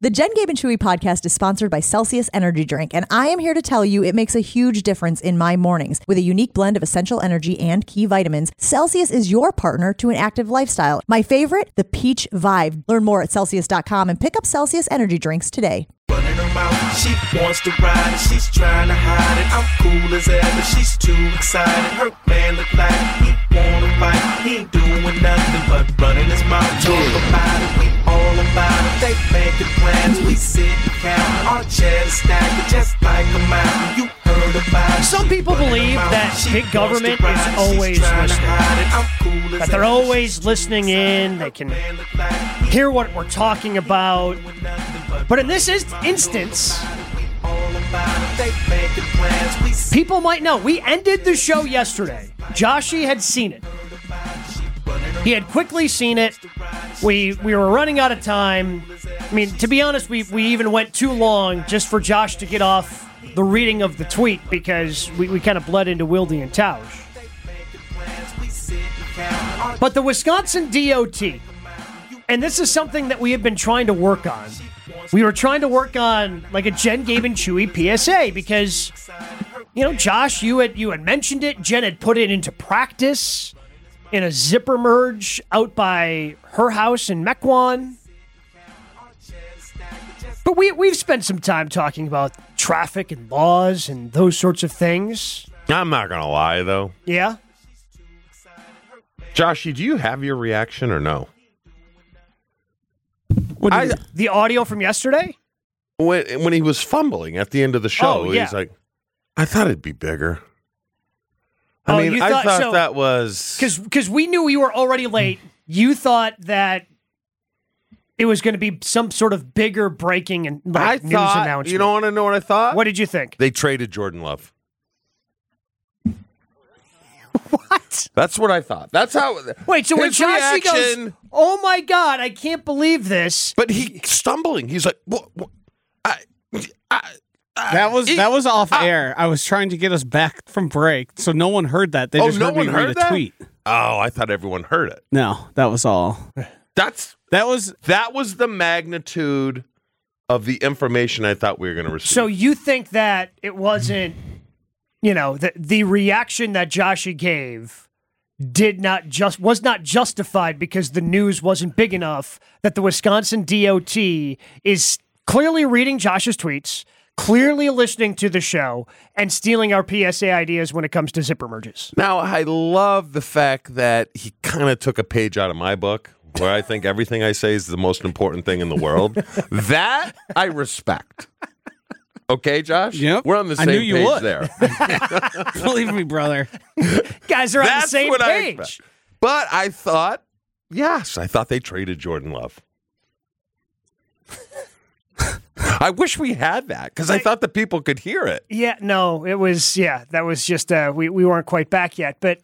The Jen, Gabe, and Chewy podcast is sponsored by Celsius Energy Drink, and I am here to tell you it makes a huge difference in my mornings. With a unique blend of essential energy and key vitamins, Celsius is your partner to an active lifestyle. My favorite, the Peach Vibe. Learn more at Celsius.com and pick up Celsius Energy Drinks today. Running her mouth, she wants to ride it, she's trying to hide it. I'm cool as ever, she's too excited. Her man look like he wanna fight, he ain't doing nothing but running his mouth. Talk about it, we all about it. They making plans, we sit and count. Our chairs stacked just like a mountain. You heard about it. Some people believe that big government is always listening. That they're always listening in, they can hear what we're talking about. But in this instance, people might know. We ended the show yesterday. Joshy had seen it. He had quickly seen it. We were running out of time. I mean, to be honest, we even went too long just for Josh to get off the reading of the tweet because we kind of bled into Wilde and Tausch. But the Wisconsin DOT, and this is something that we have been trying to work on. We were trying to work on like a Jen, Gabe, and Chewy PSA because, Josh, you had mentioned it. Jen had put it into practice in a zipper merge out by her house in Mequon. But we've spent some time talking about traffic and laws and those sorts of things. I'm not going to lie, though. Yeah? Joshy, do you have your reaction or no? The audio from yesterday? When he was fumbling at the end of the show, yeah. He's like, I thought it'd be bigger. I thought that was... Because we knew we were already late. You thought that it was going to be some sort of bigger breaking and news announcement. You don't want to know what I thought? What did you think? They traded Jordan Love. What? That's what I thought. That's how... Wait, so when Joshy goes, oh my God, I can't believe this. But he's stumbling. He's like, what? That was off air. I was trying to get us back from break, so no one heard that. They just heard me read a tweet. Oh, I thought everyone heard it. No, that was all. That was the magnitude of the information I thought we were going to receive. So you think that it wasn't, the reaction that Joshy gave was not justified because the news wasn't big enough, that the Wisconsin DOT is clearly reading Josh's tweets, clearly listening to the show, and stealing our PSA ideas when it comes to zipper merges. Now, I love the fact that he kind of took a page out of my book, where I think everything I say is the most important thing in the world. That I respect. Okay, Josh? Yep. We're on the same page there. Believe me, brother. Guys are on the same page. But I thought they traded Jordan Love. I wish we had that because I thought the people could hear it. Yeah, no, it was, that was just, we weren't quite back yet, but.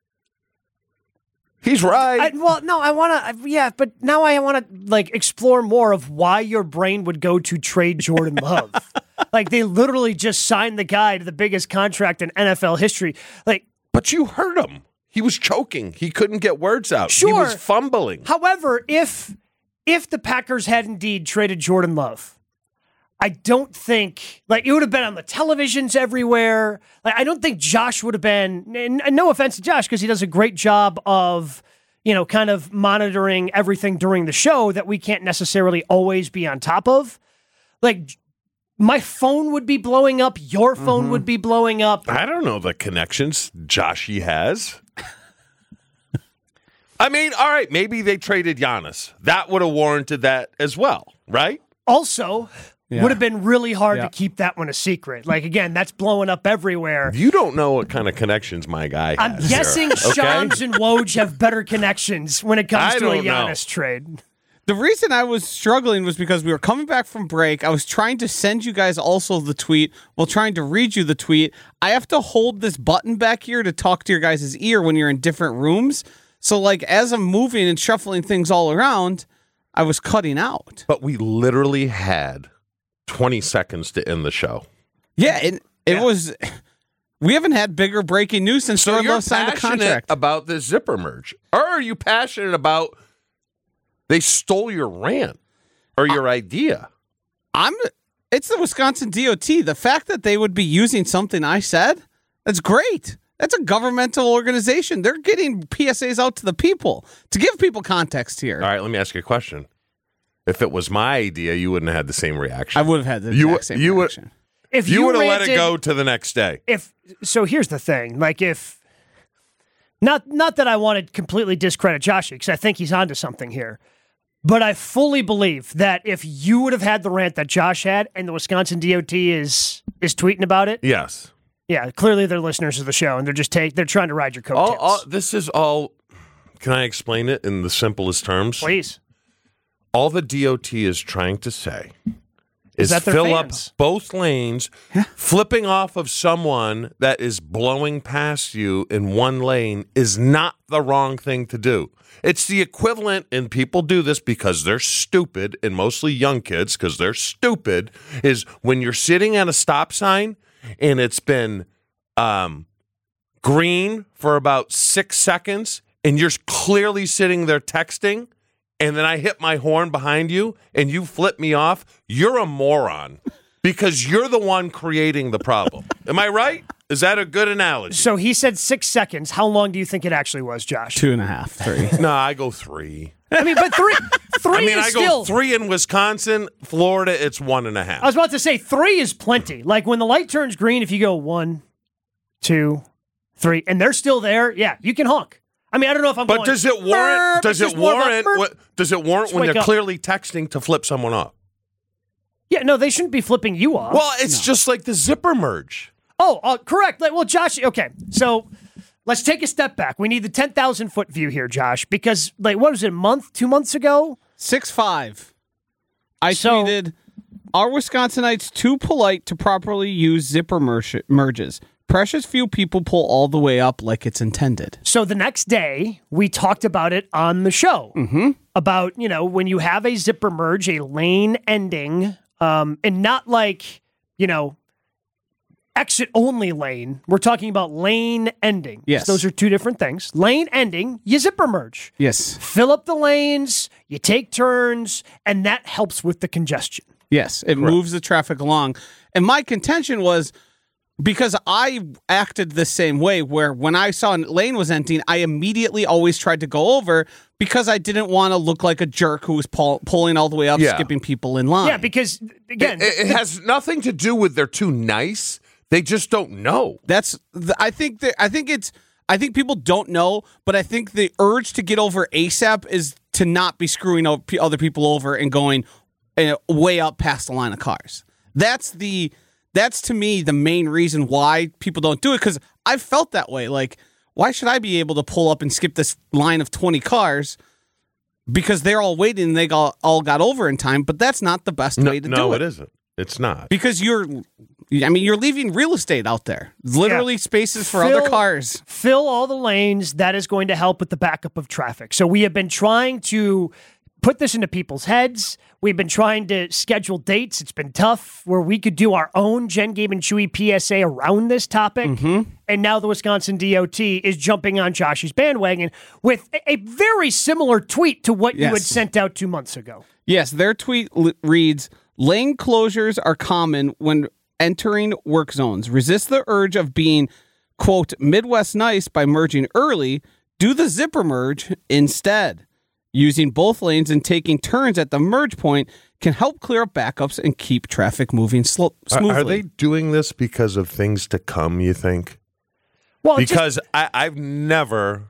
He's right. But now I want to explore more of why your brain would go to trade Jordan Love. They literally just signed the guy to the biggest contract in NFL history. But you heard him. He was choking. He couldn't get words out. Sure. He was fumbling. However, if the Packers had indeed traded Jordan Love, I don't think, it would have been on the televisions everywhere. I don't think Josh would have been, and no offense to Josh, because he does a great job of, kind of monitoring everything during the show that we can't necessarily always be on top of. My phone would be blowing up. Your phone would be blowing up. I don't know the connections Joshy has. I mean, all right, maybe they traded Giannis. That would have warranted that as well, right? Also... Yeah. Would have been really hard to keep that one a secret. Again, that's blowing up everywhere. You don't know what kind of connections my guy has. I'm guessing Shams and Woj have better connections when it comes to a Giannis trade. The reason I was struggling was because we were coming back from break. I was trying to send you guys also the tweet while trying to read you the tweet. I have to hold this button back here to talk to your guys' ear when you're in different rooms. So, as I'm moving and shuffling things all around, I was cutting out. But we literally had 20 seconds to end the show. Yeah, it was... We haven't had bigger breaking news since Jordan Love signed a contract. About this zipper merge? Or are you passionate about they stole your rant or your idea? It's the Wisconsin DOT. The fact that they would be using something I said, that's great. That's a governmental organization. They're getting PSAs out to the people to give people context here. All right, let me ask you a question. If it was my idea, you wouldn't have had the same reaction. I would have had the exact same reaction. If you would have let it go to the next day. So here's the thing. Like not that I want to completely discredit Josh, because I think he's onto something here. But I fully believe that if you would have had the rant that Josh had and the Wisconsin DOT is tweeting about it. Yes. Yeah, clearly they're listeners of the show and they're trying to ride your coattails. This is all. Can I explain it in the simplest terms? Please. All the DOT is trying to say is that they're fill fans. up both lanes, flipping off of someone that is blowing past you in one lane is not the wrong thing to do. It's the equivalent, and people do this because they're stupid, and mostly young kids because they're stupid, is when you're sitting at a stop sign and it's been green for about 6 seconds and you're clearly sitting there texting, and then I hit my horn behind you and you flip me off, you're a moron because you're the one creating the problem. Am I right? Is that a good analogy? So he said 6 seconds. How long do you think it actually was, Josh? 2.5, 3. No, I go 3. I mean, but three I mean, is I still... go 3 in Wisconsin. Florida, it's 1.5. I was about to say 3 is plenty. Like when the light turns green, if you go 1, 2, 3, and they're still there, yeah, you can honk. I mean, I don't know if I'm But going... does it warrant? Does it warrant when wake they're up. clearly texting to flip someone off? Yeah, no, they shouldn't be flipping you off. Well, it's just like the zipper merge. Oh, correct. Like, well, Josh, okay, so let's take a step back. We need the 10,000-foot view here, Josh, because, like, what was it, a month, 2 months ago? 6'5". I tweeted, are Wisconsinites too polite to properly use zipper merges? Precious few people pull all the way up like it's intended. So the next day, we talked about it on the show. Mm-hmm. About, when you have a zipper merge, a lane ending, and not like, exit-only lane. We're talking about lane ending. Yes. So those are two different things. Lane ending, you zipper merge. Yes. Fill up the lanes, you take turns, and that helps with the congestion. Yes, it moves the traffic along. And my contention was, because I acted the same way, where when I saw a lane was emptying, I immediately always tried to go over because I didn't want to look like a jerk who was pulling all the way up, skipping people in line. Yeah, because, again... It has nothing to do with they're too nice. They just don't know. I think people don't know, but I think the urge to get over ASAP is to not be screwing other people over and going way up past the line of cars. That's to me the main reason why people don't do it, because I've felt that way. Like, why should I be able to pull up and skip this line of 20 cars because they're all waiting and they all got over in time? But that's not the best way to do it. No, it isn't. It's not. Because you're leaving real estate out there. Literally spaces for other cars. Fill all the lanes. That is going to help with the backup of traffic. So we have been trying to put this into people's heads. We've been trying to schedule dates. It's been tough where we could do our own Jen, Gabe, and Chewy PSA around this topic. Mm-hmm. And now the Wisconsin DOT is jumping on Josh's bandwagon with a very similar tweet to what you had sent out 2 months ago. Yes, their tweet reads, lane closures are common when entering work zones. Resist the urge of being, quote, Midwest nice by merging early. Do the zipper merge instead. Using both lanes and taking turns at the merge point can help clear up backups and keep traffic moving smoothly. Are they doing this because of things to come, you think? Well, because I've never,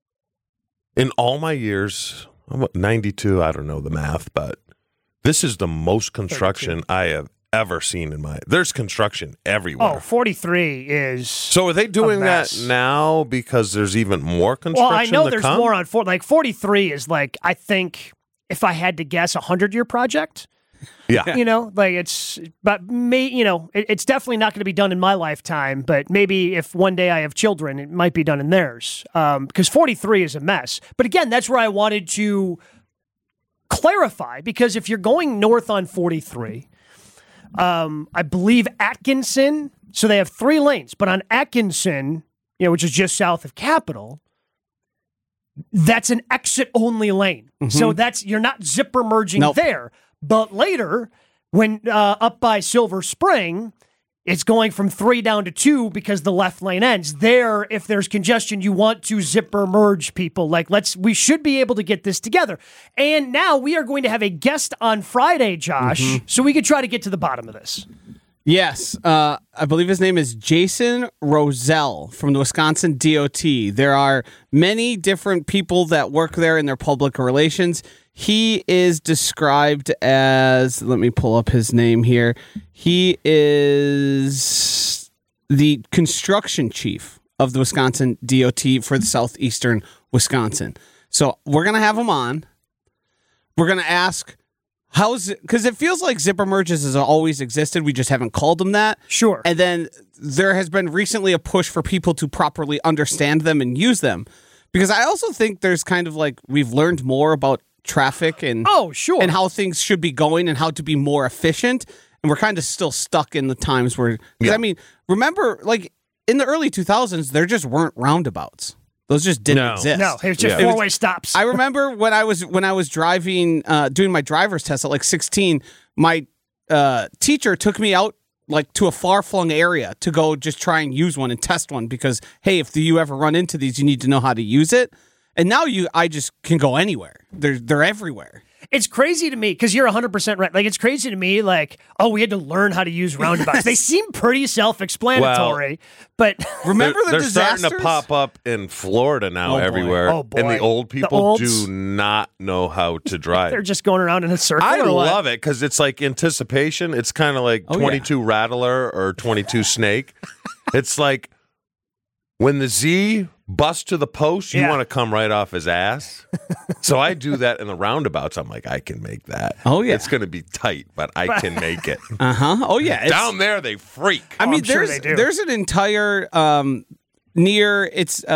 in all my years, I'm 92, I don't know the math, but this is the most construction 32. I have ever seen in there's construction everywhere. Oh, 43 is So are they doing that now because there's even more construction? Well, I know there's come? more on 43 is like, I think if I had to guess, 100-year project. Yeah. It's definitely not going to be done in my lifetime, but maybe if one day I have children, it might be done in theirs. Because 43 is a mess. But again, that's where I wanted to clarify, because if you're going north on 43, I believe Atkinson, so they have 3 lanes, but on Atkinson, which is just south of Capitol, that's an exit-only lane. Mm-hmm. So you're not zipper merging there. But later, When up by Silver Spring, it's going from 3 down to 2 because the left lane ends. There, if there's congestion, you want to zipper merge people. We should be able to get this together. And now we are going to have a guest on Friday, Josh, so we could try to get to the bottom of this. Yes, I believe his name is Jason Roselle from the Wisconsin DOT. There are many different people that work there in their public relations. He is described as, let me pull up his name here. He is the construction chief of the Wisconsin DOT for the southeastern Wisconsin. So we're going to have him on. We're going to ask, because it feels like zipper merges has always existed. We just haven't called them that. Sure. And then there has been recently a push for people to properly understand them and use them. Because I also think there's kind of like, we've learned more about traffic and sure, and how things should be going and how to be more efficient, and we're kind of still stuck in the times where I mean, remember, like in the early 2000s there just weren't roundabouts. Those just didn't exist. No, it was just four-way stops. I remember when I was driving, doing my driver's test at like 16, my teacher took me out like to a far-flung area to go just try and use one and test one because, hey, if you ever run into these, you need to know how to use it. And now I just can go anywhere. They're everywhere. It's crazy to me because you're 100% right. Like, it's crazy to me, like, we had to learn how to use roundabouts. They seem pretty self-explanatory, but remember they're disasters? starting to pop up in Florida now everywhere. Oh, boy. And the old people do not know how to drive. They're just going around in a circle. I love it because it's like anticipation. It's kind of like 22 Rattler or 22 Snake. It's like when the Z busts to the post, you want to come right off his ass. So I do that in the roundabouts. I'm like, I can make that. Oh, yeah. It's going to be tight, but I can make it. Uh-huh. Oh, yeah. Down there, they freak. I mean, sure they do. There's an entire near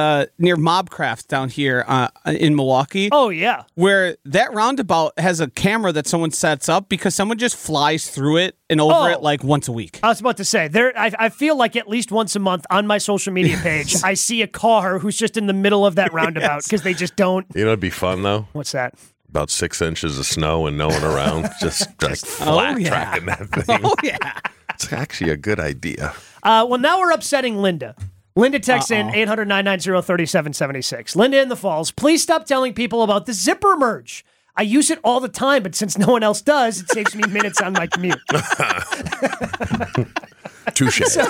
Mobcraft down here in Milwaukee. Oh, yeah. Where that roundabout has a camera that someone sets up because someone just flies through it and over it like once a week. I was about to say, I feel like at least once a month on my social media page, I see a car who's just in the middle of that roundabout because they just don't. You know, it'd be fun, though. What's that? About 6 inches of snow and no one around. just flat tracking that thing. Oh, yeah. It's actually a good idea. Well, now we're upsetting Linda. Linda texts in 800-990-3776. Linda in the Falls, please stop telling people about the zipper merge. I use it all the time, but since no one else does, it saves me minutes on my commute. Touche. So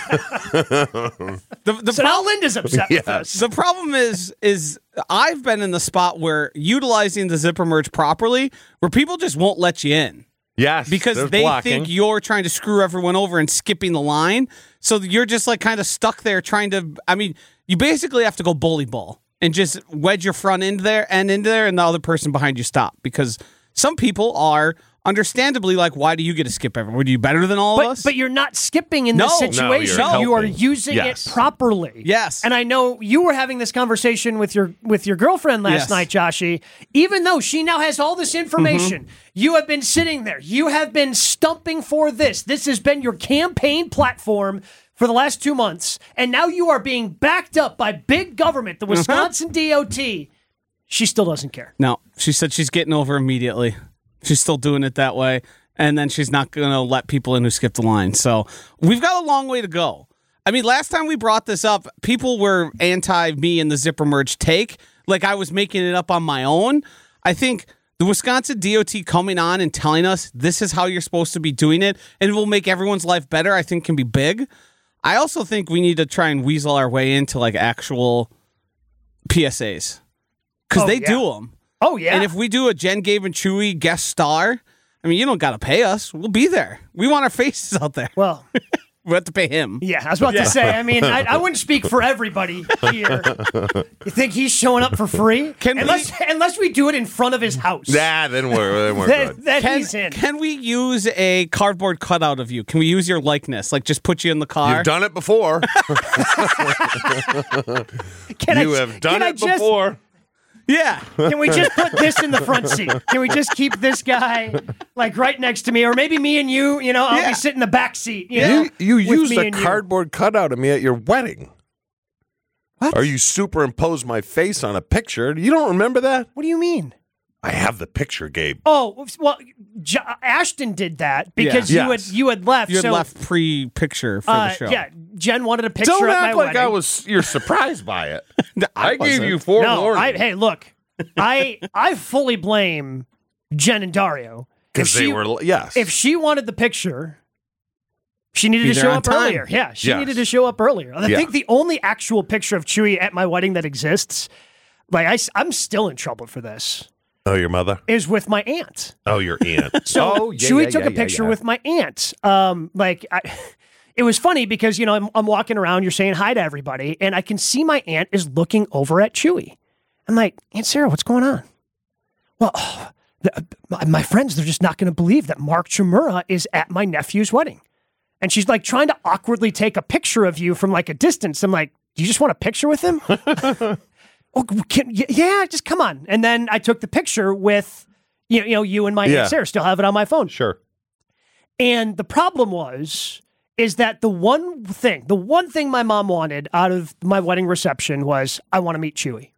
now Linda's upset with us. The problem is I've been in the spot where utilizing the zipper merge properly, where people just won't let you in. Yes, because they think you're trying to screw everyone over and skipping the line. So you're just like kind of stuck there trying to, I mean, you basically have to go bully ball and just wedge your front end there and into there and the other person behind you stop. Because some people are understandably like, why do you get to skip everyone? Are you better than all of us? But you're not skipping in this situation. No, you are using it properly. Yes. And I know you were having this conversation with your girlfriend last night, Joshy. Even though she now has all this information, you have been sitting there. You have been stumping for this. This has been your campaign platform for the last 2 months. And now you are being backed up by big government, the Wisconsin DOT. She still doesn't care. No, she said she's getting over immediately. She's still doing it that way, and then she's not going to let people in who skip the line. So we've got a long way to go. I mean, last time we brought this up, people were anti me and the zipper merge take, like I was making it up on my own. I think the Wisconsin DOT coming on and telling us this is how you're supposed to be doing it, and it will make everyone's life better, I think can be big. I also think we need to try and weasel our way into like actual PSAs, because they do them. Oh, yeah. And if we do a Jen, Gabe, and Chewy guest star, I mean, you don't got to pay us. We'll be there. We want our faces out there. Well, we have to pay him. Yeah, I was about to say, I mean, I wouldn't speak for everybody here. You think he's showing up for free? Unless we do it in front of his house. Nah, then we're good. He's in. Can we use a cardboard cutout of you? Can we use your likeness? Like, just put you in the car? You've done it before. You have done it before. Yeah. Can we just put this in the front seat? Can we just keep this guy like right next to me? Or maybe me and you, I'll be sitting in the back seat. You used a cardboard cutout of me at your wedding. What? Or you superimposed my face on a picture. You don't remember that? What do you mean? I have the picture, Gabe. Oh, well, Ashton did that because Yeah. you had left. You had so, left pre-picture for the show. Yeah, Jen wanted a picture Don't at my act like wedding. you're surprised by it. I gave wasn't. you forewarning. No, hey, look, I fully blame Jen and Dario. Because they were, yes. If she wanted the picture, she needed Be to there show on up time. earlier. Yeah, she Yes. needed to show up earlier. I Yeah. think the only actual picture of Chewy at my wedding that exists, like I'm still in trouble for this, Oh, your mother? is with my aunt. Oh, your aunt. So Chewy took a picture with my aunt. It was funny because, I'm walking around, you're saying hi to everybody, and I can see my aunt is looking over at Chewy. I'm like, Aunt Sarah, what's going on? Well, my friends, they're just not going to believe that Mark Chmura is at my nephew's wedding. And she's like trying to awkwardly take a picture of you from like a distance. I'm like, do you just want a picture with him? Oh, yeah, just come on. And then I took the picture with, you and my Aunt Sarah. Still have it on my phone. Sure. And the problem is that the one thing my mom wanted out of my wedding reception was, I want to meet Chewy.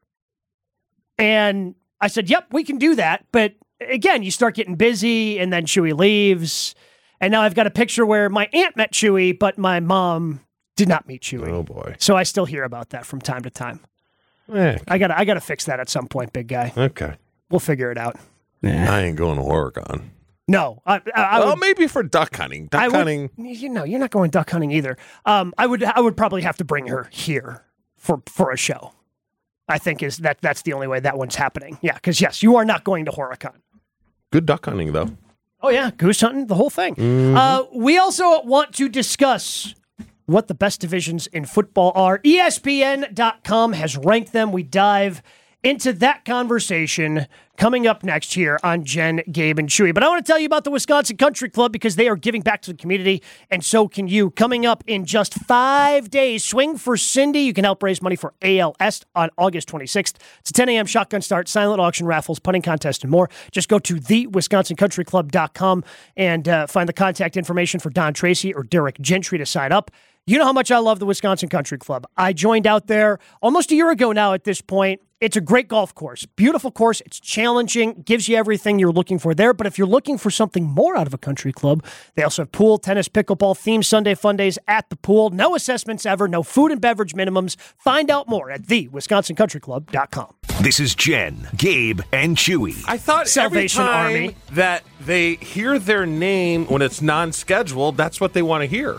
And I said, yep, we can do that. But again, you start getting busy and then Chewy leaves. And now I've got a picture where my aunt met Chewy, but my mom did not meet Chewy. Oh, boy. So I still hear about that from time to time. I gotta fix that at some point, big guy. Okay. We'll figure it out. Yeah. I ain't going to Oregon. No, I Well, would, maybe for duck hunting. Duck hunting. you're not going duck hunting either. I would probably have to bring her here for a show. I think that's the only way that one's happening. Yeah, because yes, you are not going to Horicon. Good duck hunting, though. Oh yeah, goose hunting, the whole thing. We also want to discuss what the best divisions in football are. ESPN.com has ranked them. We dive into that conversation coming up next here on Jen, Gabe, and Chewy. But I want to tell you about the Wisconsin Country Club because they are giving back to the community, and so can you. Coming up in just 5 days, Swing for Cindy. You can help raise money for ALS on August 26th. It's a 10 a.m. shotgun start, silent auction, raffles, punting contest, and more. Just go to thewisconsincountryclub.com and find the contact information for Don Tracy or Derek Gentry to sign up. You know how much I love the Wisconsin Country Club. I joined out there almost a year ago now at this point. It's a great golf course. Beautiful course. It's challenging. Gives you everything you're looking for there. But if you're looking for something more out of a country club, they also have pool, tennis, pickleball, themed Sunday fun days at the pool. No assessments ever. No food and beverage minimums. Find out more at thewisconsincountryclub.com. This is Jen, Gabe, and Chewy. I thought Salvation every time Army. that they hear their name when it's non-scheduled, that's what they want to hear.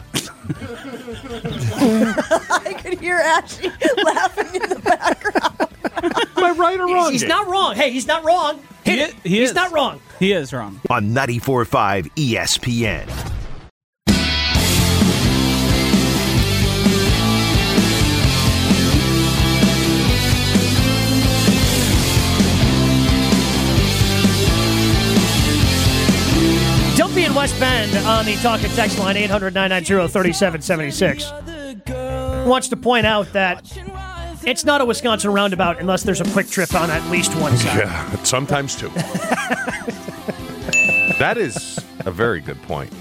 I could hear Ashley laughing in the background. Am I right or wrong? He's not wrong. Hey, he's not wrong. He's not wrong. He is wrong. On 94.5 ESPN. Dumpy in West Bend on the talk and text line 800-990-3776 wants to point out that it's not a Wisconsin roundabout unless there's a quick trip on at least one side. Yeah, sometimes two. That is a very good point.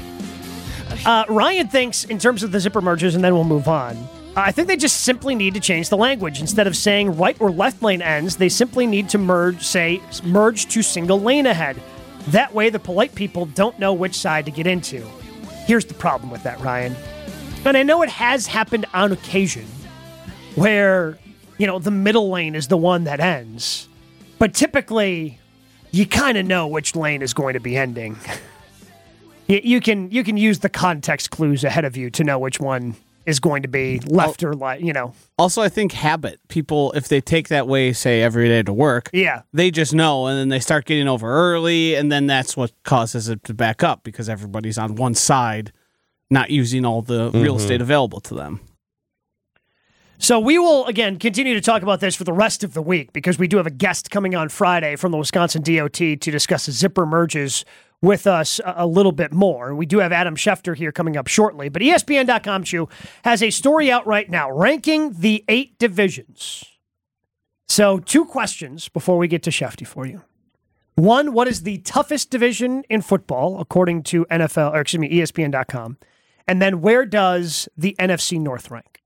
Ryan thinks, in terms of the zipper merges, and then we'll move on, I think they just simply need to change the language. Instead of saying right or left lane ends, they simply need to merge to single lane ahead. That way, the polite people don't know which side to get into. Here's the problem with that, Ryan. And I know it has happened on occasion where, the middle lane is the one that ends. But typically, you kind of know which lane is going to be ending. You can use the context clues ahead of you to know which one is going to be left or right, Also, I think habit. People, if they take that way, say, every day to work, Yeah. they just know, and then they start getting over early, and then that's what causes it to back up because everybody's on one side, not using all the real estate available to them. So we will, again, continue to talk about this for the rest of the week because we do have a guest coming on Friday from the Wisconsin DOT to discuss the zipper merges with us a little bit more. We do have Adam Schefter here coming up shortly, but ESPN.com, Chew, has a story out right now ranking the 8 divisions. So 2 questions before we get to Shefty for you. 1, what is the toughest division in football according to ESPN.com? And then where does the NFC North rank?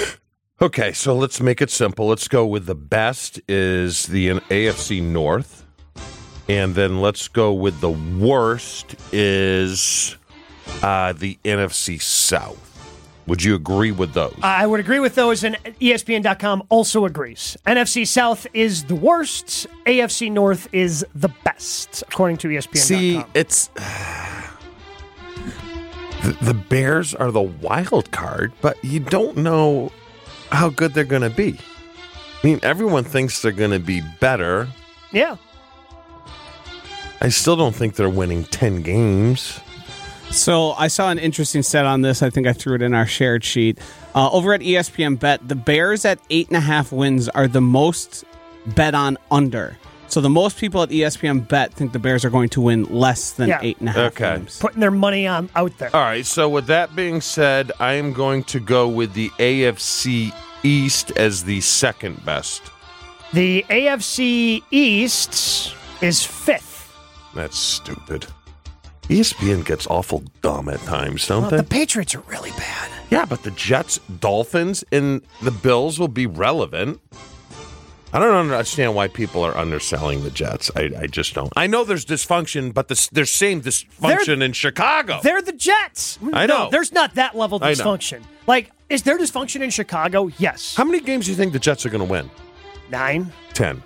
Okay, so let's make it simple. Let's go with the best is the AFC North. And then let's go with the worst is the NFC South. Would you agree with those? I would agree with those, and ESPN.com also agrees. NFC South is the worst. AFC North is the best, according to ESPN.com. See, it's... The Bears are the wild card, but you don't know how good they're going to be. I mean, everyone thinks they're going to be better. Yeah. I still don't think they're winning 10 games. So I saw an interesting stat on this. I think I threw it in our shared sheet. Over at ESPN Bet, the Bears at 8.5 wins are the most bet on under. So the most people at ESPN Bet think the Bears are going to win less than 8.5 games. Putting their money on out there. All right, so with that being said, I am going to go with the AFC East as the second best. The AFC East is fifth. That's stupid. ESPN gets awful dumb at times, don't they? The Patriots are really bad. Yeah, but the Jets, Dolphins, and the Bills will be relevant. I don't understand why people are underselling the Jets. I just don't. I know there's dysfunction, but there's same dysfunction in Chicago. They're the Jets. I know. No, there's not that level of dysfunction. Like, is there dysfunction in Chicago? Yes. How many games do you think the Jets are going to win? 9. 10.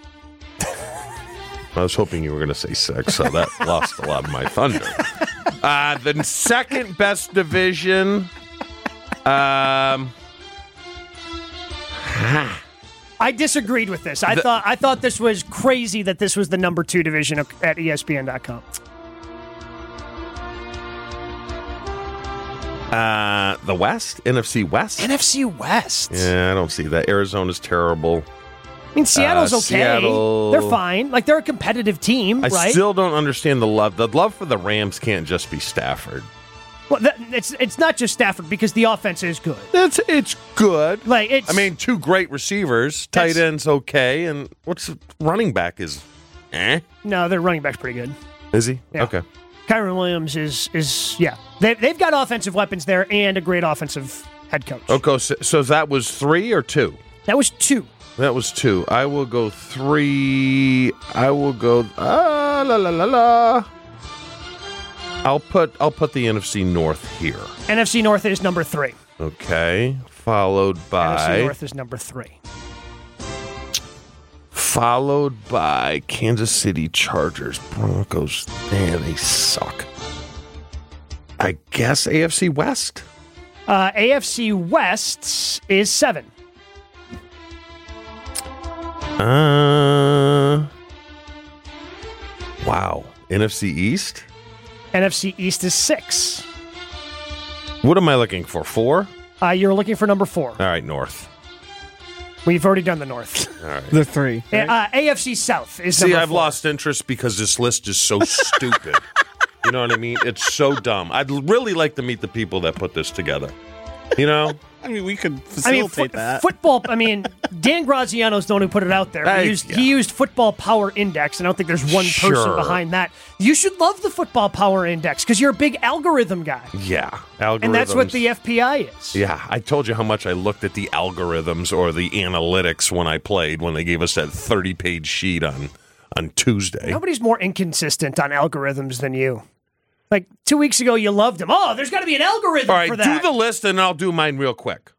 I was hoping you were going to say 6, so that lost a lot of my thunder. The second best division. I disagreed with this. I thought this was crazy that this was the number 2 division at ESPN.com. The West? NFC West? NFC West. Yeah, I don't see that. Arizona's terrible. I mean, Seattle's okay. Seattle. They're fine. Like, they're a competitive team, right? I still don't understand the love. The love for the Rams can't just be Stafford. Well, it's not just Stafford because the offense is good. It's good. Like, it's. I mean, 2 great receivers. Tight end's okay. And what's running back is No, their running back's pretty good. Is he? Yeah. Okay. Kyron Williams is yeah. They've got offensive weapons there and a great offensive head coach. Okay, so that was 3 or 2? That was 2. That was 2. I will go 3. I will go I'll put the NFC North here. NFC North is number 3. Okay. Followed by NFC North is number 3. Followed by Kansas City Chargers. Broncos. Man, they suck. I guess AFC West? AFC West is 7. Wow. NFC East? NFC East is 6. What am I looking for? 4? You're looking for number 4. All right, North. We've already done the North. All right. The 3. AFC South is number 4. See, I've lost interest because this list is so stupid. You know what I mean? It's so dumb. I'd really like to meet the people that put this together. You know? I mean, we could facilitate that. Football, Dan Graziano's the one who put it out there. He used Football Power Index, and I don't think there's one person behind that. You should love the Football Power Index because you're a big algorithm guy. Yeah, algorithms. And that's what the FPI is. Yeah, I told you how much I looked at the algorithms or the analytics when I played, when they gave us that 30-page sheet on Tuesday. Nobody's more inconsistent on algorithms than you. Like 2 weeks ago, you loved him. Oh, there's got to be an algorithm for that. All right, do the list, and I'll do mine real quick.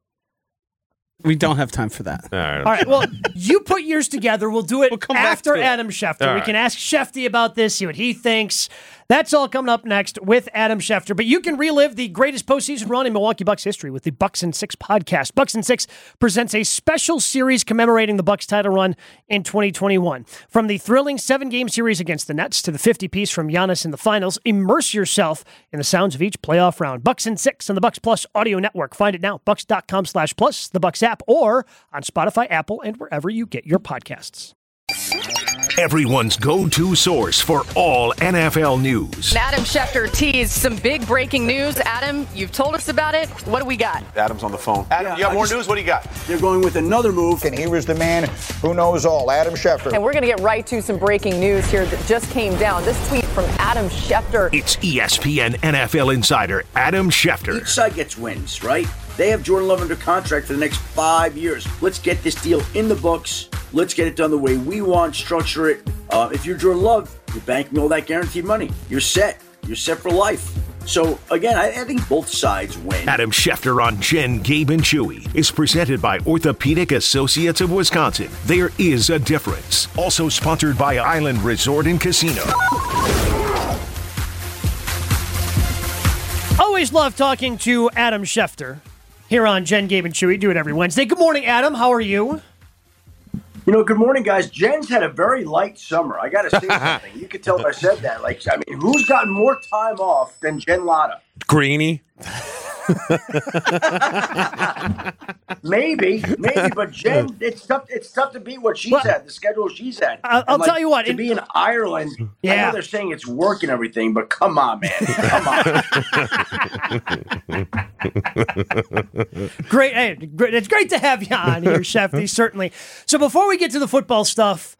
We don't have time for that. All right, well, you put yours together. We'll do it after Adam Schefter. We can ask Shefty about this, see what he thinks. That's all coming up next with Adam Schefter. But you can relive the greatest postseason run in Milwaukee Bucks history with the Bucks and Six podcast. Bucks and Six presents a special series commemorating the Bucks title run in 2021. From the thrilling 7-game series against the Nets to the 50-piece from Giannis in the finals, immerse yourself in the sounds of each playoff round. Bucks and Six on the Bucks Plus audio network. Find it now, bucks.com/plus, the Bucks app, or on Spotify, Apple, and wherever you get your podcasts. Everyone's go-to source for all NFL news. Adam Schefter teased some big breaking news. Adam, you've told us about it. What do we got? Adam's on the phone. Adam, you have more news? What do you got? They're going with another move. And he was the man who knows all, Adam Schefter. And we're going to get right to some breaking news here that just came down. This tweet from Adam Schefter. It's ESPN NFL insider Adam Schefter. Each side gets wins, right? They have Jordan Love under contract for the next 5 years. Let's get this deal in the books. Let's get it done the way we want, structure it. If you're Jordan Love, you're banking all that guaranteed money. You're set. You're set for life. So, again, I think both sides win. Adam Schefter on Jen, Gabe, and Chewy is presented by Orthopedic Associates of Wisconsin. There is a difference. Also sponsored by Island Resort and Casino. Always love talking to Adam Schefter here on Jen, Gabe, and Chewy. Do it every Wednesday. Good morning, Adam. How are you? Good morning, guys. Jen's had a very light summer. I got to say something. You could tell if I said that. Who's gotten more time off than Jen Latta? Greeny. Maybe, but Jen, it's tough to beat what she's had, the schedule she's had. I'll tell you what. To be in Ireland, I know they're saying it's work and everything, but come on, man. Come on. Great. Hey, it's great to have you on here, Shefty, certainly. So before we get to the football stuff,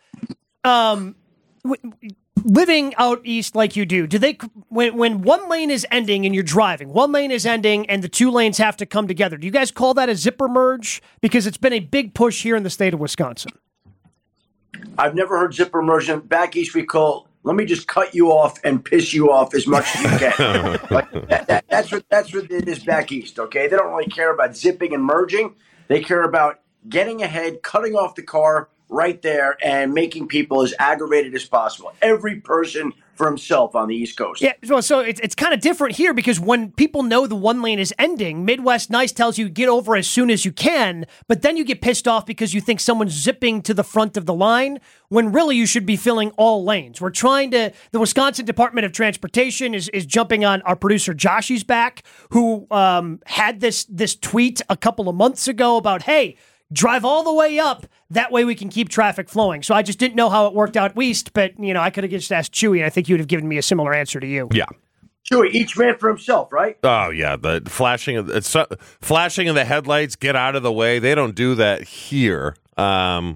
living out east like you do they when one lane is ending and you're driving, one lane is ending and the two lanes have to come together, do you guys call that a zipper merge? Because it's been a big push here in the state of Wisconsin. I've never heard zipper merge. Back east we call, let me just cut you off and piss you off as much as you can. That's what it is back east, okay? They don't really care about zipping and merging. They care about getting ahead, cutting off the car right there, and making people as aggravated as possible. Every person for himself on the East Coast. Yeah, well, so it's kind of different here because when people know the one lane is ending, Midwest Nice tells you get over as soon as you can, but then you get pissed off because you think someone's zipping to the front of the line when really you should be filling all lanes. We're trying to, the Wisconsin Department of Transportation is jumping on our producer Joshy's back, who had this tweet a couple of months ago about, hey, drive all the way up. That way we can keep traffic flowing. So I just didn't know how it worked out west, but, I could have just asked Chewy, and I think you would have given me a similar answer to you. Yeah. Chewy, each man for himself, right? Oh, yeah. The flashing of the headlights, get out of the way. They don't do that here. Yeah,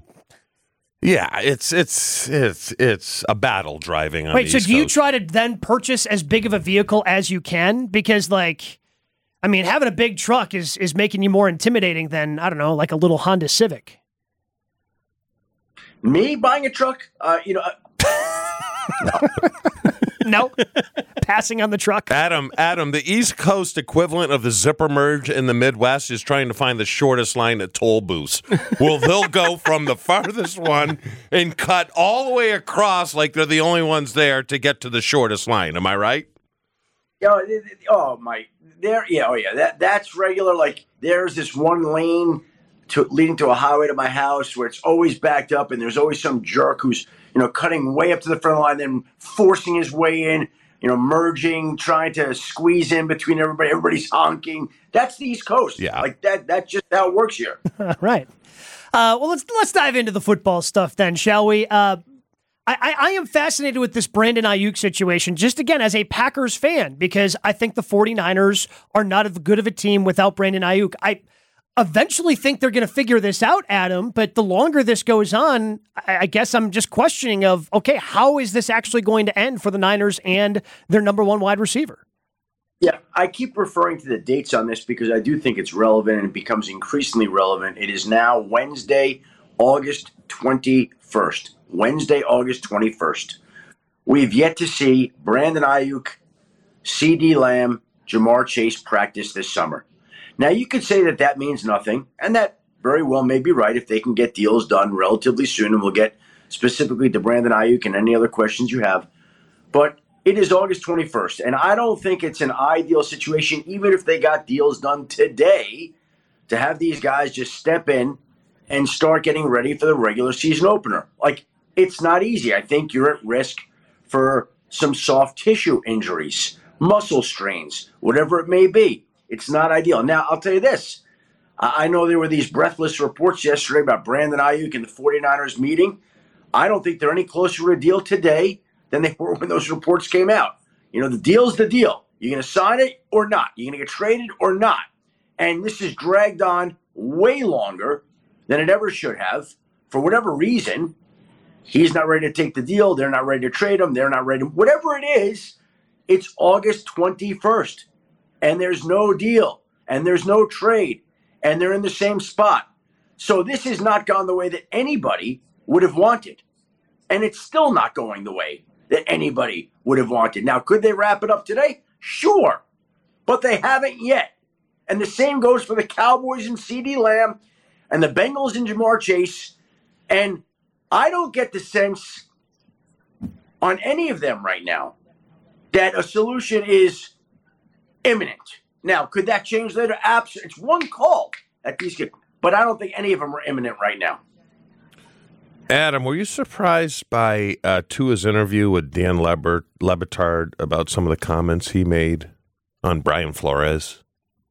it's a battle driving on the East so do you Coast. try to then purchase as big of a vehicle as you can? Because, having a big truck is making you more intimidating than, I don't know, like a little Honda Civic. Me buying a truck? No. Passing on the truck. Adam, the East Coast equivalent of the zipper merge in the Midwest is trying to find the shortest line at toll booths. Well, they'll go from the farthest one and cut all the way across like they're the only ones there to get to the shortest line. Am I right? That's regular. Like, there's this one lane leading to a highway to my house where it's always backed up, and there's always some jerk who's cutting way up to the front of the line, then forcing his way in, merging, trying to squeeze in between everybody. Everybody's honking. That's the East Coast. Yeah, like that. That's just how it works here. Right. Well, let's dive into the football stuff then, shall we? I am fascinated with this Brandon Ayuk situation, just again, as a Packers fan, because I think the 49ers are not as good of a team without Brandon Ayuk. I eventually think they're going to figure this out, Adam, but the longer this goes on, I guess I'm just questioning okay, how is this actually going to end for the Niners and their number one wide receiver? Yeah, I keep referring to the dates on this because I do think it's relevant and it becomes increasingly relevant. It is now Wednesday, August 21st. Wednesday, August 21st. We've yet to see Brandon Ayuk, CeeDee Lamb, Jamar Chase practice this summer. Now, you could say that means nothing, and that very well may be right if they can get deals done relatively soon, and we'll get specifically to Brandon Ayuk and any other questions you have. But it is August 21st, and I don't think it's an ideal situation, even if they got deals done today, to have these guys just step in and start getting ready for the regular season opener. It's not easy. I think you're at risk for some soft tissue injuries, muscle strains, whatever it may be. It's not ideal. Now, I'll tell you this. I know there were these breathless reports yesterday about Brandon Ayuk and the 49ers meeting. I don't think they're any closer to a deal today than they were when those reports came out. The deal's the deal. You're going to sign it or not. You're going to get traded or not. And this has dragged on way longer than it ever should have. For whatever reason, he's not ready to take the deal. They're not ready to trade him. They're not ready to, whatever it is, it's August 21st. And there's no deal, and there's no trade, and they're in the same spot. So this has not gone the way that anybody would have wanted. And it's still not going the way that anybody would have wanted. Now, could they wrap it up today? Sure. But they haven't yet. And the same goes for the Cowboys and CeeDee Lamb and the Bengals and Jamar Chase. And I don't get the sense on any of them right now that a solution is imminent. Now, could that change later? Absolutely. It's one call at these kids. But I don't think any of them are imminent right now. Adam, were you surprised by Tua's interview with Dan Le Batard about some of the comments he made on Brian Flores?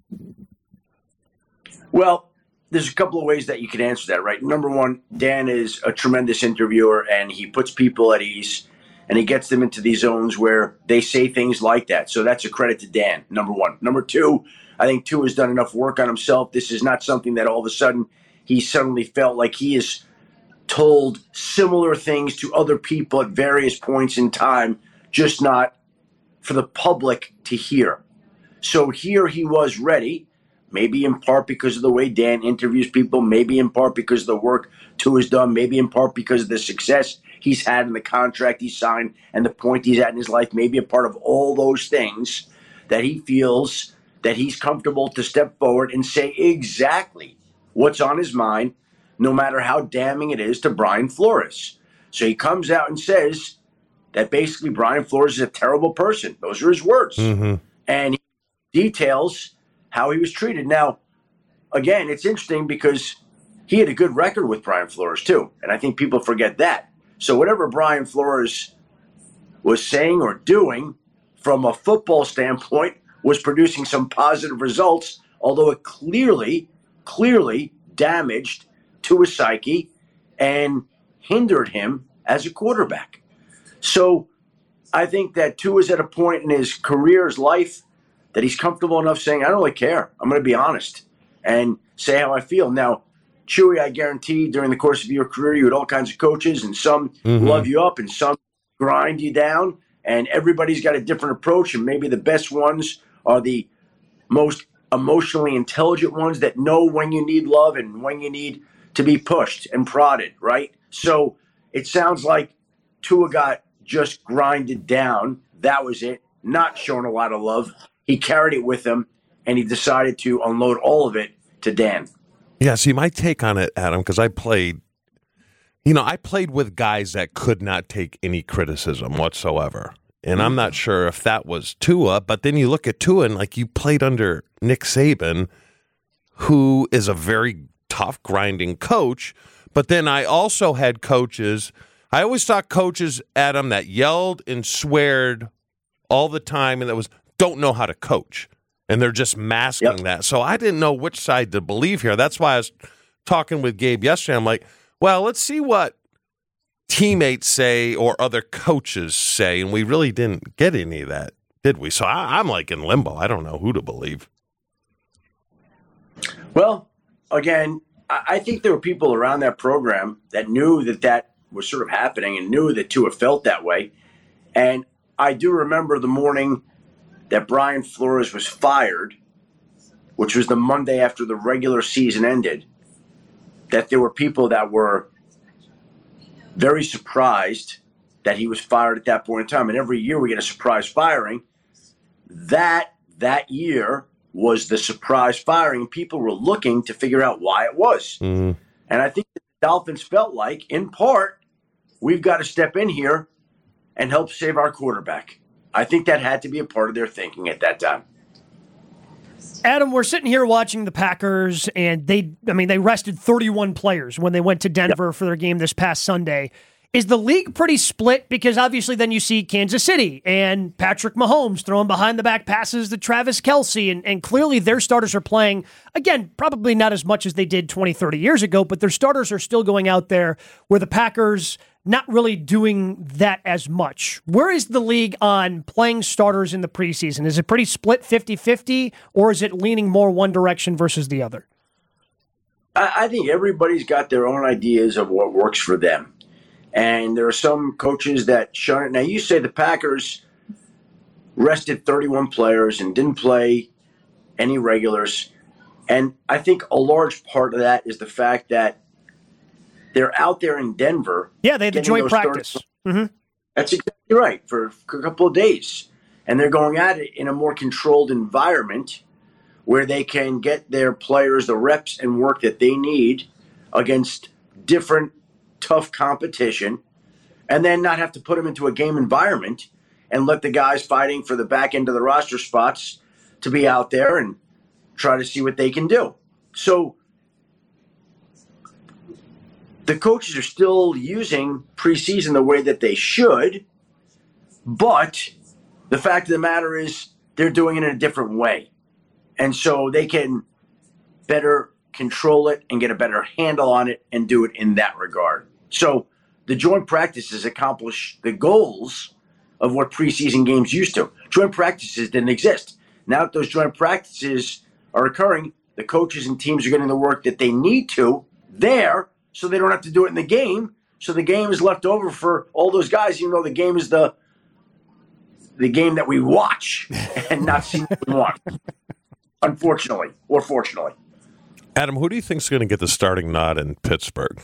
Well, there's a couple of ways that you can answer that, right? Number one, Dan is a tremendous interviewer, and he puts people at ease, and he gets them into these zones where they say things like that. So that's a credit to Dan, number one. Number two, I think Tua has done enough work on himself. This is not something that all of a sudden he suddenly felt like he is told similar things to other people at various points in time, just not for the public to hear. So here he was ready, maybe in part because of the way Dan interviews people, maybe in part because of the work Tua's done, maybe in part because of the success he's had in the contract he signed and the point he's at in his life, maybe a part of all those things that he feels that he's comfortable to step forward and say exactly what's on his mind, no matter how damning it is to Brian Flores. So he comes out and says that basically Brian Flores is a terrible person. Those are his words. Mm-hmm. And he details how he was treated. Now, again, it's interesting because he had a good record with Brian Flores too. And I think people forget that. So whatever Brian Flores was saying or doing from a football standpoint was producing some positive results, although it clearly damaged Tua's psyche and hindered him as a quarterback. So I think that Tua's at a point in his career, his life, that he's comfortable enough saying, I don't really care. I'm going to be honest and say how I feel. Now, Chewy, I guarantee during the course of your career, you had all kinds of coaches, and some love you up and some grind you down, and everybody's got a different approach, and maybe the best ones are the most emotionally intelligent ones that know when you need love and when you need to be pushed and prodded, right? So it sounds like Tua got just grinded down. That was it. Not shown a lot of love. He carried it with him, and he decided to unload all of it to Dan. Yeah, see, my take on it, Adam, because I played with guys that could not take any criticism whatsoever. And I'm not sure if that was Tua, but then you look at Tua and like you played under Nick Saban, who is a very tough, grinding coach. But then I also had coaches. I always thought coaches, Adam, that yelled and sweared all the time and that don't know how to coach. And they're just masking that. So I didn't know which side to believe here. That's why I was talking with Gabe yesterday. I'm like, well, let's see what teammates say or other coaches say. And we really didn't get any of that, did we? So I'm like in limbo. I don't know who to believe. Well, again, I think there were people around that program that knew that was sort of happening and knew that Tua felt that way. And I do remember the morning that Brian Flores was fired, which was the Monday after the regular season ended, that there were people that were very surprised that he was fired at that point in time. And every year we get a surprise firing. That year was the surprise firing, and people were looking to figure out why it was. Mm-hmm. And I think the Dolphins felt like, in part, we've got to step in here and help save our quarterback. I think that had to be a part of their thinking at that time. Adam, we're sitting here watching the Packers, and they rested 31 players when they went to Denver for their game this past Sunday. Is the league pretty split? Because obviously then you see Kansas City and Patrick Mahomes throwing behind-the-back passes to Travis Kelce, and clearly their starters are playing, again, probably not as much as they did 20, 30 years ago, but their starters are still going out there where the Packers not really doing that as much. Where is the league on playing starters in the preseason? Is it pretty split 50-50, or is it leaning more one direction versus the other? I think everybody's got their own ideas of what works for them. And there are some coaches that shun it. Now, you say the Packers rested 31 players and didn't play any regulars. And I think a large part of that is the fact that they're out there in Denver. Yeah, they had the joint practice. Mm-hmm. That's exactly right, for a couple of days. And they're going at it in a more controlled environment where they can get their players the reps and work that they need against different tough competition, and then not have to put them into a game environment and let the guys fighting for the back end of the roster spots to be out there and try to see what they can do. So the coaches are still using preseason the way that they should, but the fact of the matter is they're doing it in a different way. And so they can better control it and get a better handle on it and do it in that regard. So the joint practices accomplish the goals of what preseason games used to. Joint practices didn't exist. Now that those joint practices are occurring, the coaches and teams are getting the work that they need to there, so they don't have to do it in the game. So the game is left over for all those guys, even though the game is the game that we watch and not see what we want. Unfortunately, or fortunately. Adam, who do you think is going to get the starting nod in Pittsburgh?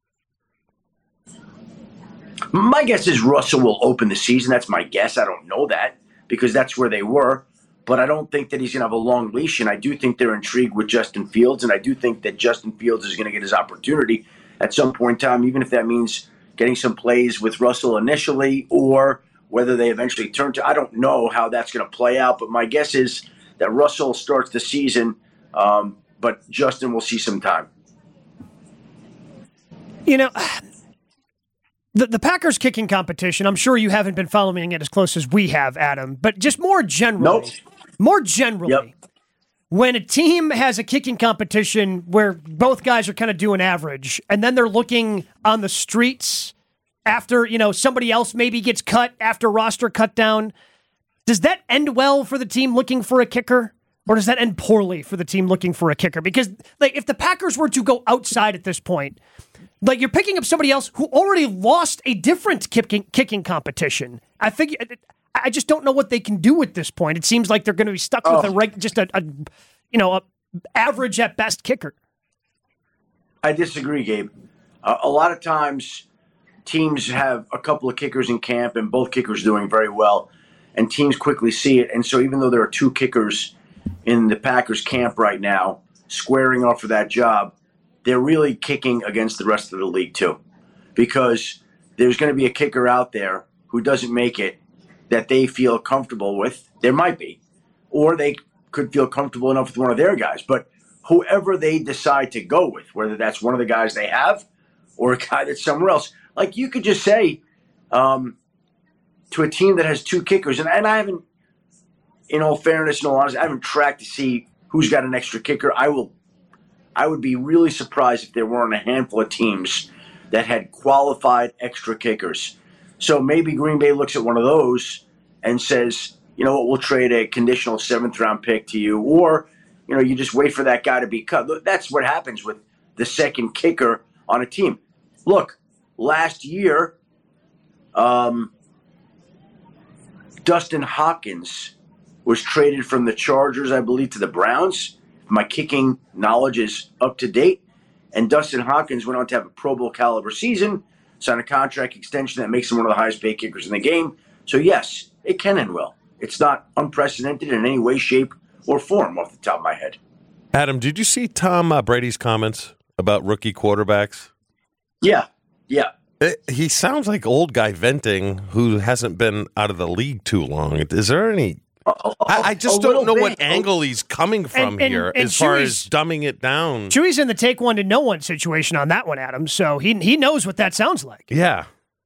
My guess is Russell will open the season. That's my guess. I don't know that because that's where they were. But I don't think that he's going to have a long leash, and I do think they're intrigued with Justin Fields, and I do think that Justin Fields is going to get his opportunity at some point in time, even if that means getting some plays with Russell initially or whether they eventually turn to. I don't know how that's going to play out, but my guess is that Russell starts the season, but Justin will see some time. You know, the Packers kicking competition, I'm sure you haven't been following it as close as we have, Adam, but just more generally, when a team has a kicking competition where both guys are kind of doing average, and then they're looking on the streets after, somebody else maybe gets cut after roster cut down, does that end well for the team looking for a kicker? Or does that end poorly for the team looking for a kicker? Because if the Packers were to go outside at this point, you're picking up somebody else who already lost a different kicking competition. I just don't know what they can do at this point. It seems like they're going to be stuck with a average at best kicker. I disagree, Gabe. A lot of times teams have a couple of kickers in camp and both kickers doing very well, and teams quickly see it. And so even though there are two kickers in the Packers camp right now squaring off for that job, they're really kicking against the rest of the league too, because there's going to be a kicker out there who doesn't make it that they feel comfortable with. There might be, or they could feel comfortable enough with one of their guys, but whoever they decide to go with, whether that's one of the guys they have or a guy that's somewhere else, like you could just say to a team that has two kickers, and I haven't, in all fairness and all honesty, I haven't tracked to see who's got an extra kicker. I would be really surprised if there weren't a handful of teams that had qualified extra kickers. So maybe Green Bay looks at one of those and says, you know what, we'll trade a conditional 7th-round pick to you, or you just wait for that guy to be cut. That's what happens with the second kicker on a team. Look, last year, Dustin Hopkins was traded from the Chargers, I believe, to the Browns. My kicking knowledge is up to date. And Dustin Hopkins went on to have a Pro Bowl caliber season, signed a contract extension that makes him one of the highest paid kickers in the game. So, yes, it can end well. It's not unprecedented in any way, shape, or form off the top of my head. Adam, did you see Tom Brady's comments about rookie quarterbacks? Yeah. He sounds like old guy venting who hasn't been out of the league too long. Is there any... I just don't know what angle he's coming from here as far as dumbing it down. Chewy's in the take one to no one situation on that one, Adam. So he knows what that sounds like. Yeah.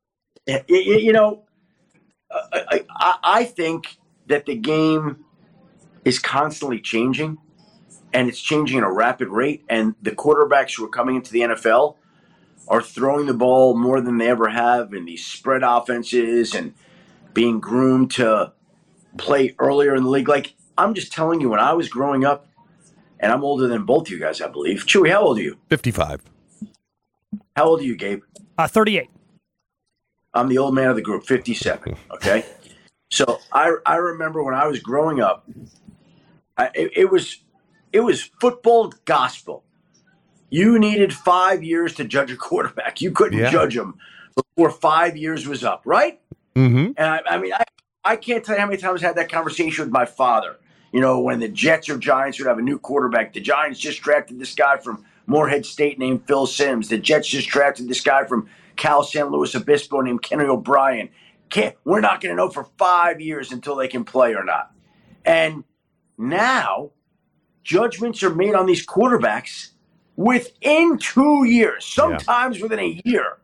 I think that the game is constantly changing, and it's changing at a rapid rate. And the quarterbacks who are coming into the NFL are throwing the ball more than they ever have in these spread offenses and being groomed to play earlier in the league. Like, I'm just telling you, when I was growing up, and I'm older than both you guys, I believe. Chewy, how old are you? 55. How old are you, Gabe? 38. I'm the old man of the group, 57, okay? So I remember when I was growing up, it was football gospel. you needed 5 years to judge a quarterback. You couldn't judge him before 5 years was up, right? Mm-hmm. And I mean, I can't tell you how many times I had that conversation with my father. You know, when the Jets or Giants would have a new quarterback. The Giants just drafted this guy from Morehead State named Phil Simms. The Jets just drafted this guy from Cal San Luis Obispo named Kenny O'Brien. We're not going to know for 5 years until they can play or not. And now judgments are made on these quarterbacks within 2 years, sometimes within a year.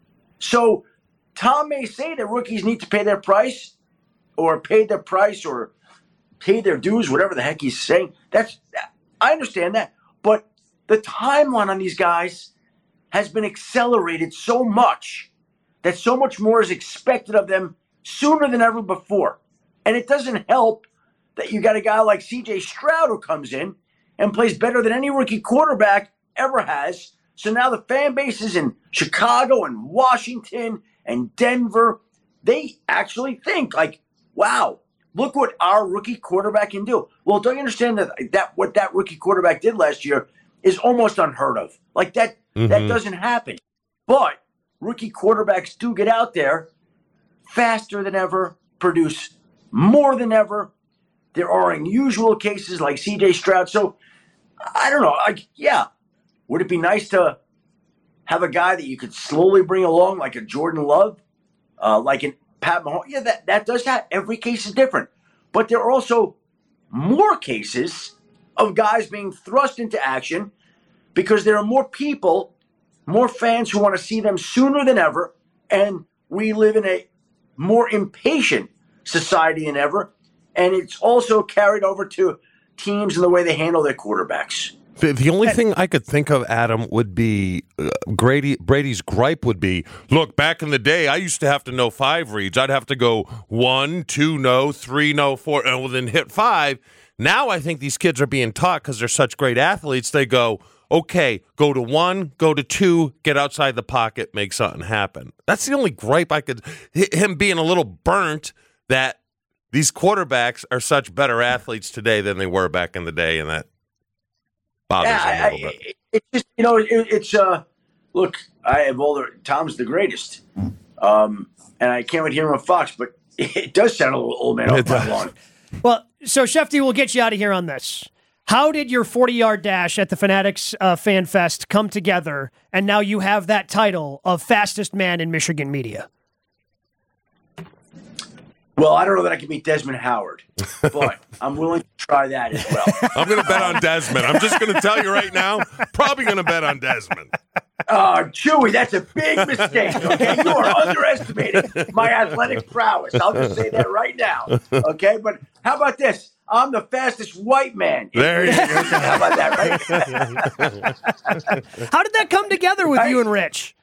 So Tom may say that rookies need to pay their price or pay their price or pay their dues, whatever the heck he's saying. I understand that. But the timeline on these guys has been accelerated so much that so much more is expected of them sooner than ever before. And it doesn't help that you got a guy like C.J. Stroud who comes in and plays better than any rookie quarterback ever has. So now the fan bases in Chicago and Washington and Denver, they actually think like, wow, look what our rookie quarterback can do. Well, don't you understand that what that rookie quarterback did last year is almost unheard of? Like that doesn't happen. But rookie quarterbacks do get out there faster than ever, produce more than ever. There are unusual cases like C.J. Stroud. So I don't know. Would it be nice to have a guy that you could slowly bring along like a Jordan Love, like an Pat Mahomes? Yeah, that does happen. Every case is different. But there are also more cases of guys being thrust into action because there are more people, more fans who want to see them sooner than ever, and we live in a more impatient society than ever, and it's also carried over to teams and the way they handle their quarterbacks. The only thing I could think of, Adam, would be Brady's gripe would be, look, back in the day, I used to have to know 5 reads. I'd have to go 1, 2, no, 3, no, 4, and then hit 5. Now I think these kids are being taught because they're such great athletes. They go, okay, go to 1, go to 2, get outside the pocket, make something happen. That's the only gripe I could, him being a little burnt that these quarterbacks are such better athletes today than they were back in the day, and that bothers him a little bit. It's just, it's look, I have Tom's the greatest. And I can't wait to hear him on Fox, but it does sound a little old man off my lawn. Well, so Shefty, we'll get you out of here on this. How did your 40-yard dash at the Fanatics Fan Fest come together, and now you have that title of fastest man in Michigan media? Well, I don't know that I can beat Desmond Howard, but I'm willing to try that as well. I'm going to bet on Desmond. I'm just going to tell you right now, probably going to bet on Desmond. Chewy, that's a big mistake, okay? You are underestimating my athletic prowess. I'll just say that right now, okay? But how about this? I'm the fastest white man. There you go. How about that, right? How did that come together with you and Rich?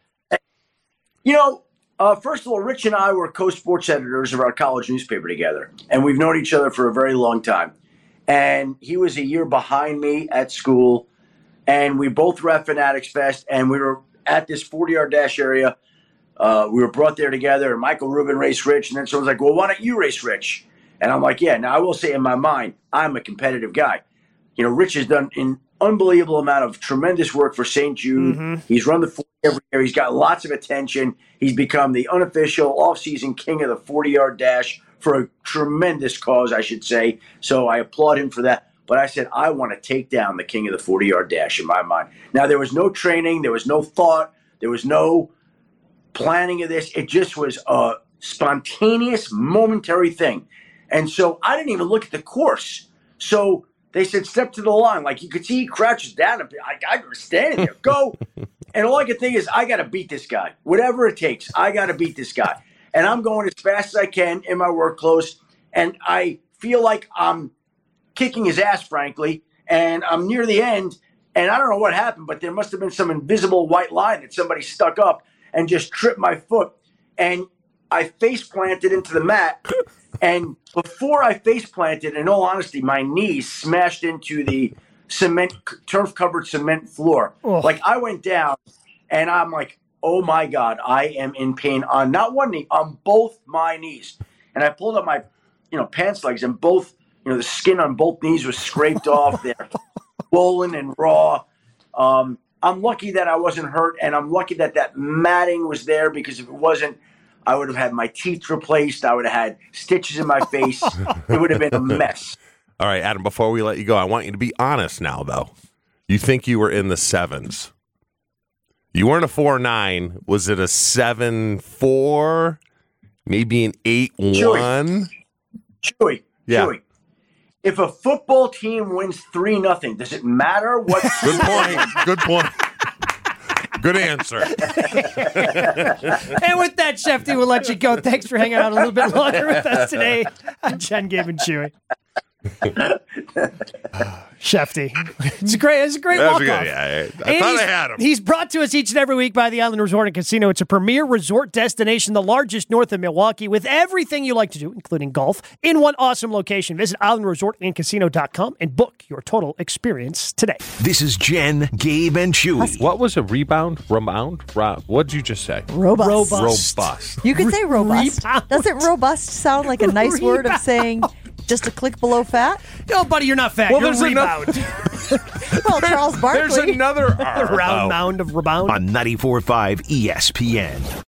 First of all, Rich and I were co-sports editors of our college newspaper together, and we've known each other for a very long time. And he was a year behind me at school, and we both were at Fanatics Fest, and we were at this 40-yard dash area. We were brought there together, and Michael Rubin raced Rich, and then someone's like, well, why don't you race Rich? And I'm like, yeah. Now, I will say in my mind, I'm a competitive guy. Rich has done an unbelievable amount of tremendous work for St. Jude. Mm-hmm. He's run the 40 every year. He's got lots of attention. He's become the unofficial off-season king of the 40-yard dash for a tremendous cause, I should say. So I applaud him for that. But I said, I want to take down the king of the 40-yard dash in my mind. Now, there was no training. There was no thought. There was no planning of this. It just was a spontaneous, momentary thing. And so I didn't even look at the course. So they said, step to the line. Like, you could see he crouches down. I was standing there. Go. And all I could think is, I got to beat this guy. Whatever it takes, I got to beat this guy. And I'm going as fast as I can in my work clothes. And I feel like I'm kicking his ass, frankly. And I'm near the end. And I don't know what happened, but there must have been some invisible white line that somebody stuck up and just tripped my foot. And I face planted into the mat. And before I face planted, in all honesty, my knees smashed into the turf-covered cement floor. Oh. Like, I went down, and I'm like, oh, my God, I am in pain on not one knee, on both my knees. And I pulled up my, pants legs, and both, the skin on both knees was scraped off. They're swollen and raw. I'm lucky that I wasn't hurt, and I'm lucky that matting was there, because if it wasn't, I would have had my teeth replaced. I would have had stitches in my face. It would have been a mess. All right, Adam, before we let you go, I want you to be honest now, though. You think you were in the 7s. You weren't a 4.9. Was it a 7.4? Maybe an 8.1? Chewy. Yeah. Chewy. If a football team wins 3-0, does it matter what? Good point. Good point. Good answer. And with that, Shefty, we'll let you go. Thanks for hanging out a little bit longer with us today on Jen, Gabe, and Chewy. Shefty. It's a great walk-off. Yeah, I thought I had him. He's brought to us each and every week by the Island Resort and Casino. It's a premier resort destination, the largest north of Milwaukee, with everything you like to do, including golf, in one awesome location. Visit islandresortandcasino.com and book your total experience today. This is Jen, Gabe, and Chewy. What was a rebound? What did you just say? Robust. Robust. You could say robust. Doesn't robust sound like a nice word of saying just a click below fat? No, buddy, you're not fat. Well, you're there's rebound. Well, Charles Barkley. There's another A round mound of rebound. On 94.5 ESPN.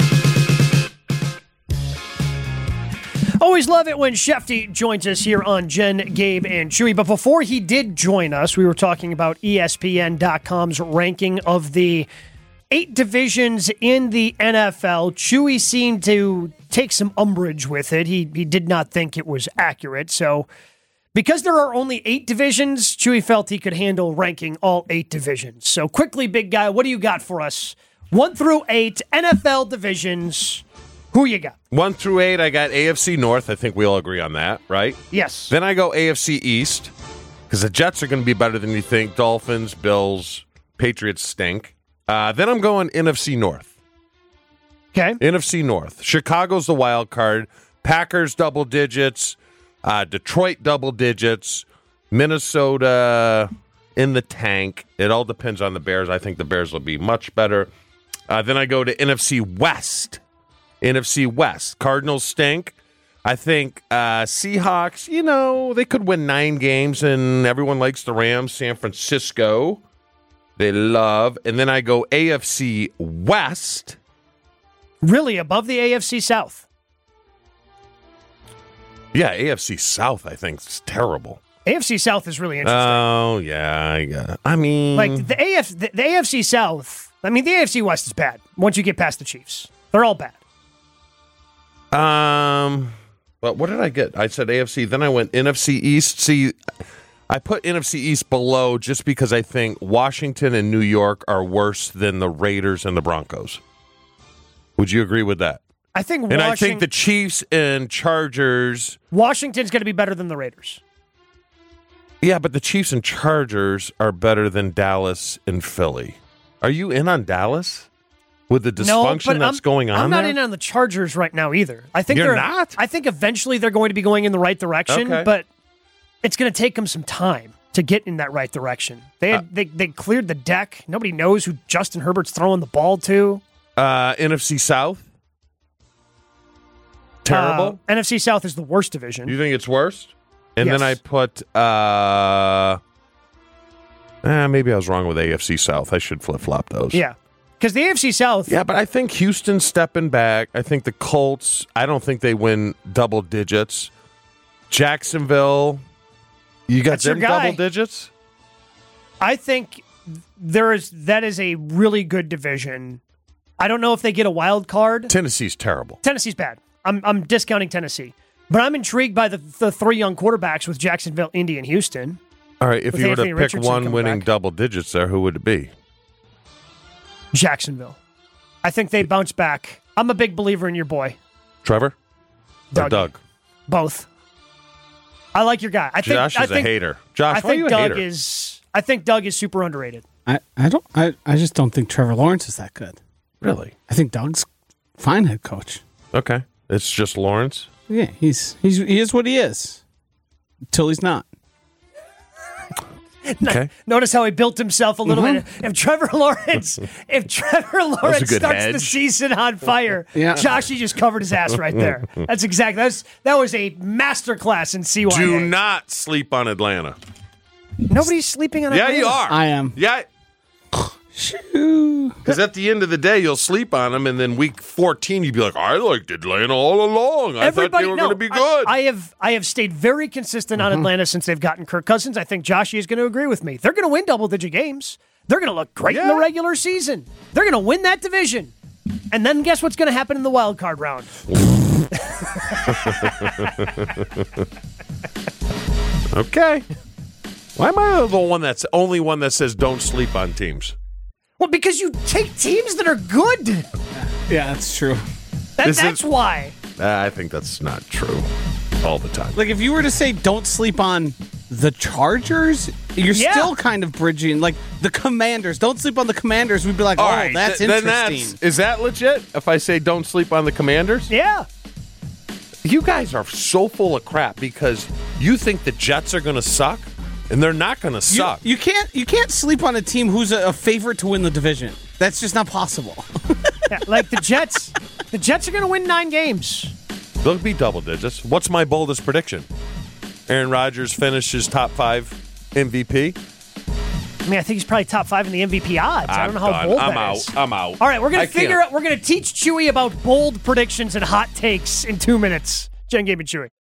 Always love it when Shefty joins us here on Jen, Gabe, and Chewy. But before he did join us, we were talking about ESPN.com's ranking of the 8 divisions in the NFL. Chewy seemed to take some umbrage with it. He did not think it was accurate. So because there are only 8 divisions, Chewy felt he could handle ranking all 8 divisions. So quickly, big guy, what do you got for us? 1 through 8 NFL divisions. Who you got? 1 through 8, I got AFC North. I think we all agree on that, right? Yes. Then I go AFC East, because the Jets are going to be better than you think. Dolphins, Bills, Patriots stink. Then I'm going NFC North. Okay. NFC North. Chicago's the wild card. Packers double digits. Detroit double digits. Minnesota in the tank. It all depends on the Bears. I think the Bears will be much better. Then I go to NFC West. NFC West. Cardinals stink. I think Seahawks, they could win 9 games, and everyone likes the Rams. San Francisco, they love. And then I go AFC West. Really, above the AFC South? Yeah, AFC South, I think, is terrible. AFC South is really interesting. Oh, yeah. I mean... Like, the AFC South, the AFC West is bad once you get past the Chiefs. They're all bad. But what did I get? I said AFC, then I went NFC East. See, I put NFC East below just because I think Washington and New York are worse than the Raiders and the Broncos. Would you agree with that? I think I think the Chiefs and Chargers... Washington's going to be better than the Raiders. Yeah, but the Chiefs and Chargers are better than Dallas and Philly. Are you in on Dallas? With the dysfunction that's going on I'm not there? in on the Chargers right now either. I think You're not? I think eventually they're going to be going in the right direction, Okay. but it's going to take them some time to get in that right direction. They cleared the deck. Nobody knows who Justin Herbert's throwing the ball to. NFC South? Terrible? NFC South is the worst division. You think it's worst? And Yes. then I put, maybe I was wrong with AFC South. I should flip-flop those. Yeah. Because the AFC South... Yeah, but I think Houston's stepping back. I think the Colts, I don't think they win double digits. Jacksonville, you got That's your them guy. double digits? I think that is a really good division. I don't know if they get a wild card. Tennessee's terrible. Tennessee's bad. I'm discounting Tennessee. But I'm intrigued by the 3 young quarterbacks with Jacksonville, Indy, and Houston. All right, if With you were to Anthony pick Richardson one coming winning back. double digits there, who would it be? Jacksonville. I think they bounce back. I'm a big believer in your boy. Trevor? Or Doug. Doug? Both. I like your guy. Josh is a hater. Josh, I why are you think a Doug hater? is. I think Doug is super underrated. I just don't think Trevor Lawrence is that good. Really? I think Doug's fine head coach. Okay. It's just Lawrence? Yeah, he is what he is. Until he's not. Okay. Notice how he built himself a little bit. If Trevor Lawrence good starts hedge. the season on fire, Yeah. Joshy just covered his ass right there. That's exactly. That was a masterclass in CYA. Do not sleep on Atlanta. Nobody's sleeping on. Yeah, Atlanta. you are. I am. Yeah. Because at the end of the day, you'll sleep on them, and then week 14, you'd be like, I liked Atlanta all along. I thought they were going to be good. I have stayed very consistent on Atlanta since they've gotten Kirk Cousins. I think Joshy is going to agree with me. They're going to win double-digit games. They're going to look great in the regular season. They're going to win that division. And then guess what's going to happen in the wild card round? Okay. Why am I the only one that says don't sleep on teams? Well, because you take teams that are good. Yeah, that's true. That's why. I think that's not true all the time. Like, if you were to say don't sleep on the Chargers, you're still kind of bridging. Like, the Commanders. Don't sleep on the Commanders. We'd be like, all right, that's interesting. Is that legit if I say don't sleep on the Commanders? Yeah. You guys are so full of crap because you think the Jets are going to suck. And they're not going to suck. You can't sleep on a team who's a favorite to win the division. That's just not possible. Yeah, like the Jets. The Jets are going to win 9 games. They'll be double digits. What's my boldest prediction? Aaron Rodgers finishes top 5 MVP? I mean, I think he's probably top 5 in the MVP odds. I don't know how bold that is. I'm out. All right, we're going to figure out. We're going to teach Chewy about bold predictions and hot takes in 2 minutes. Jen, Gabe, and Chewy.